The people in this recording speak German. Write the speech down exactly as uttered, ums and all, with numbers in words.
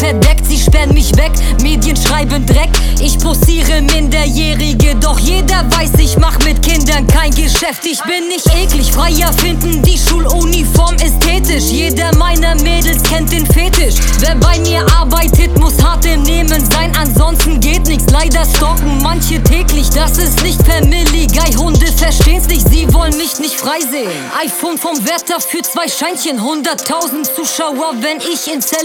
verdeckt, sie sperren mich weg, Medien schreiben Dreck. Ich posiere Minderjährige, doch jeder weiß, ich mach mit Kindern kein Geschäft. Ich bin nicht eklig, freier finden die Schuluniform ästhetisch. Jeder meiner Mädels kennt den Fetisch. Wer bei mir arbeitet, muss hart im Nehmen sein, ansonsten geht nichts. Leider stalken manche täglich, das ist nicht Family Guy. Hunde verstehen's nicht, sie wollen mich nicht freisehen. iPhone vom Wärter für zwei Scheinchen, hunderttausend Zuschauer, wenn ich ins